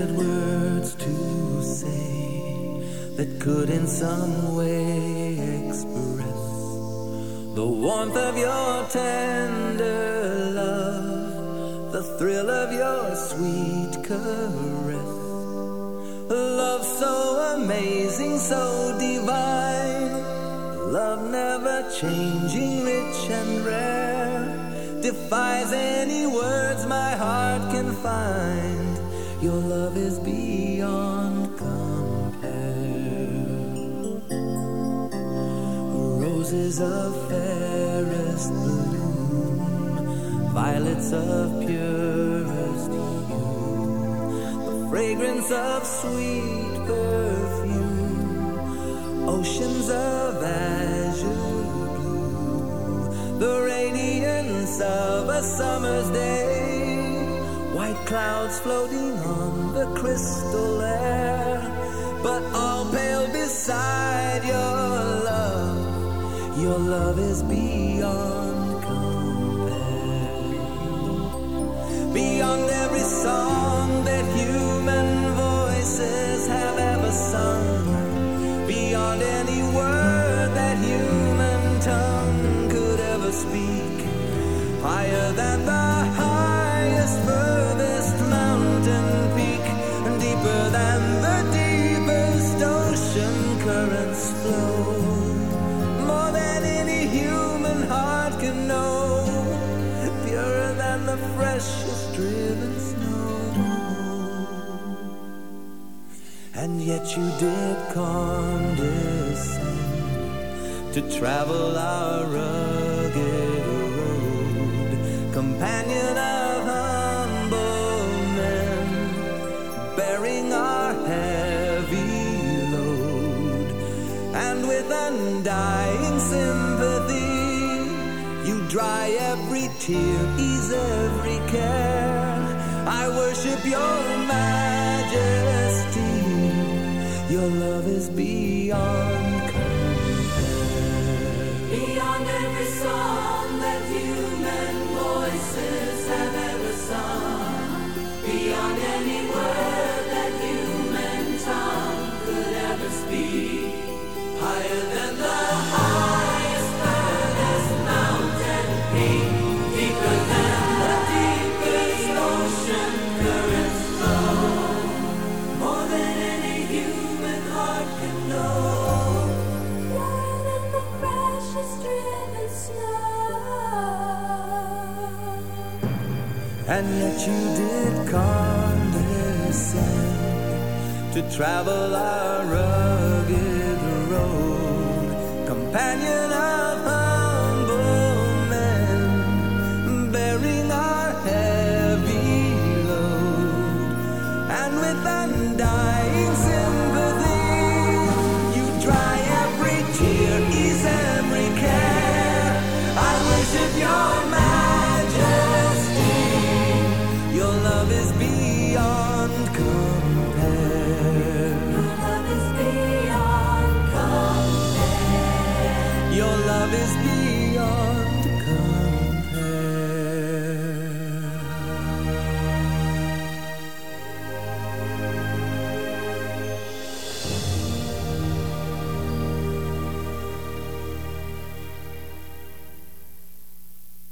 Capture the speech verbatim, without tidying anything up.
had words to say that could in some way express the warmth of your tender love, the thrill of your sweet caress. Love so amazing, so divine, love never changing, rich and rare, defies any words my heart can find. Your love is beyond compare. Roses of fairest bloom, violets of purest hue, the fragrance of sweet perfume, oceans of azure blue, the radiance of a summer's day, white clouds floating on the crystal air, but all pale beside your love. Your love is beyond compare, beyond every song that human voices have ever sung, beyond any word that human tongue could ever speak, higher than the highest, furthest mountain peak, and deeper than the deepest ocean currents flow, more than any human heart can know, purer than the freshest driven snow. And yet you did condescend to travel our rugged road, companion of humble men, bearing our heavy load, and with undying sympathy you dry every tear, ease every care. I worship your majesty. Your love is beyond compare, beyond every song that human voices have ever sung, beyond any word that human tongue could ever speak, higher than the highest, furthest mountain peak, deeper than the deepest ocean currents flow, more than any human heart can know, more than the freshest driven snow. and yet you did condescend to travel our rugged road, companion of humble men, bearing our heavy load, and with undying sympathy you dry every tear, ease every care. I worship your majesty. Your love is beyond compare. Love is beyond compare. Your love is beyond